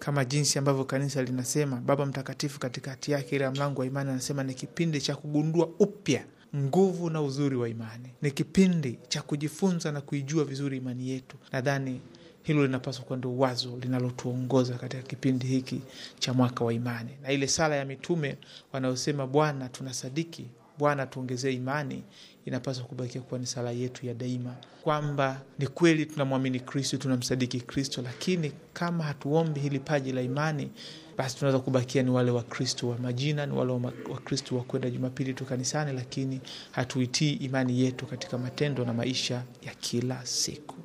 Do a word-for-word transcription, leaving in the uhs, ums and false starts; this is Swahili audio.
kama jinsi ambavyo kanisa linasema, Baba Mtakatifu katika hati yake ile mlango wa imani anasema ni kipindi cha kugundua upya nguvu na uzuri wa imani. Ni kipindi cha kujifunza na kuijua vizuri imani yetu. Nadhani hilo linapaswa kuwa ndio wazo linalotuongoza katika kipindi hiki cha mwaka wa imani. Na ile sala ya mitume wanaosema Bwana tunasadiki, Bwana tuongezee imani, inapaswa kubakia kuwa ni sala yetu ya daima. Kwamba ni kweli tunamwamini Kristo, tunamsadiki Kristo, lakini kama hatuombi hili paji la imani, basi tunaweza kubakia ni wale wa Kristo wa majina, ni wale wa Kristo wa kwenda Jumapili tu kanisani, lakini hatuitii imani yetu katika matendo na maisha ya kila siku.